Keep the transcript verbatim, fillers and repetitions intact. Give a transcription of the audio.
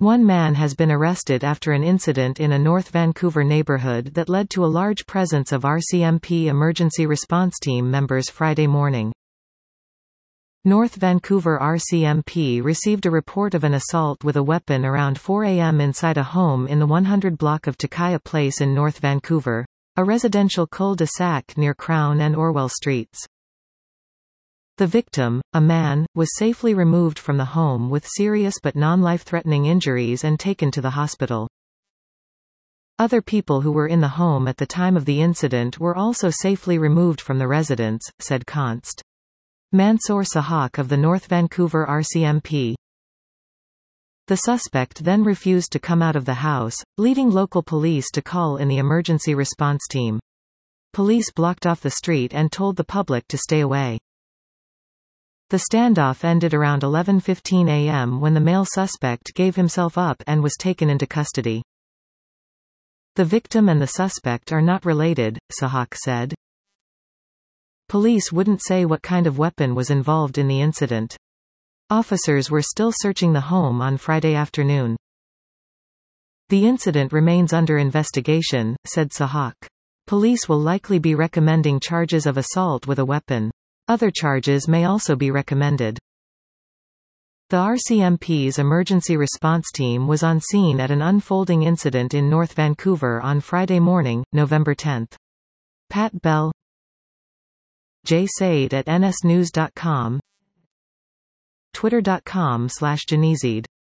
One man has been arrested after an incident in a North Vancouver neighborhood that led to a large presence of R C M P emergency response team members Friday morning. North Vancouver R C M P received a report of an assault with a weapon around four a m inside a home in the one hundred block of Takaya Place in North Vancouver, a residential cul-de-sac near Crown and Orwell Streets. The victim, a man, was safely removed from the home with serious but non-life-threatening injuries and taken to the hospital. Other people who were in the home at the time of the incident were also safely removed from the residence, said Const. Mansoor Sahak of the North Vancouver R C M P. The suspect then refused to come out of the house, leading local police to call in the emergency response team. Police blocked off the street and told the public to stay away. The standoff ended around eleven fifteen a m when the male suspect gave himself up and was taken into custody. The victim and the suspect are not related, Sahak said. Police wouldn't say what kind of weapon was involved in the incident. Officers were still searching the home on Friday afternoon. The incident remains under investigation, said Sahak. Police will likely be recommending charges of assault with a weapon. Other charges may also be recommended. The R C M P's emergency response team was on scene at an unfolding incident in North Vancouver on Friday morning, November tenth. Pat Bell, Jay Said at N S news dot com, twitter dot com slash Janizid.